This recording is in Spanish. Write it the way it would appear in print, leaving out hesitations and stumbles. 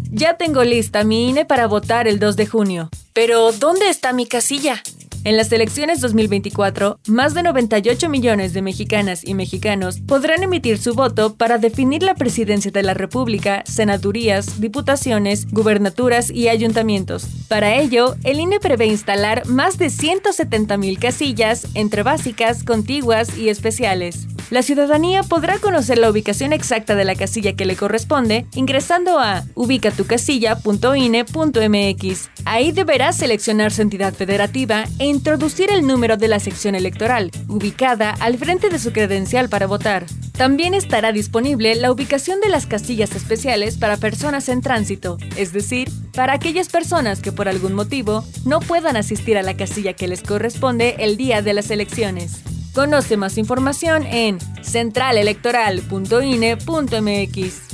Ya tengo lista mi INE para votar el 2 de junio. Pero, ¿dónde está mi casilla? En las elecciones 2024, más de 98 millones de mexicanas y mexicanos podrán emitir su voto para definir la presidencia de la República, senadurías, diputaciones, gubernaturas y ayuntamientos. Para ello, el INE prevé instalar más de 170,000 casillas entre básicas, contiguas y especiales. La ciudadanía podrá conocer la ubicación exacta de la casilla que le corresponde ingresando a ubicatucasilla.ine.mx. Ahí deberá seleccionar su entidad federativa e introducir el número de la sección electoral, ubicada al frente de su credencial para votar. También estará disponible la ubicación de las casillas especiales para personas en tránsito, es decir, para aquellas personas que por algún motivo no puedan asistir a la casilla que les corresponde el día de las elecciones. Conoce más información en centralelectoral.ine.mx.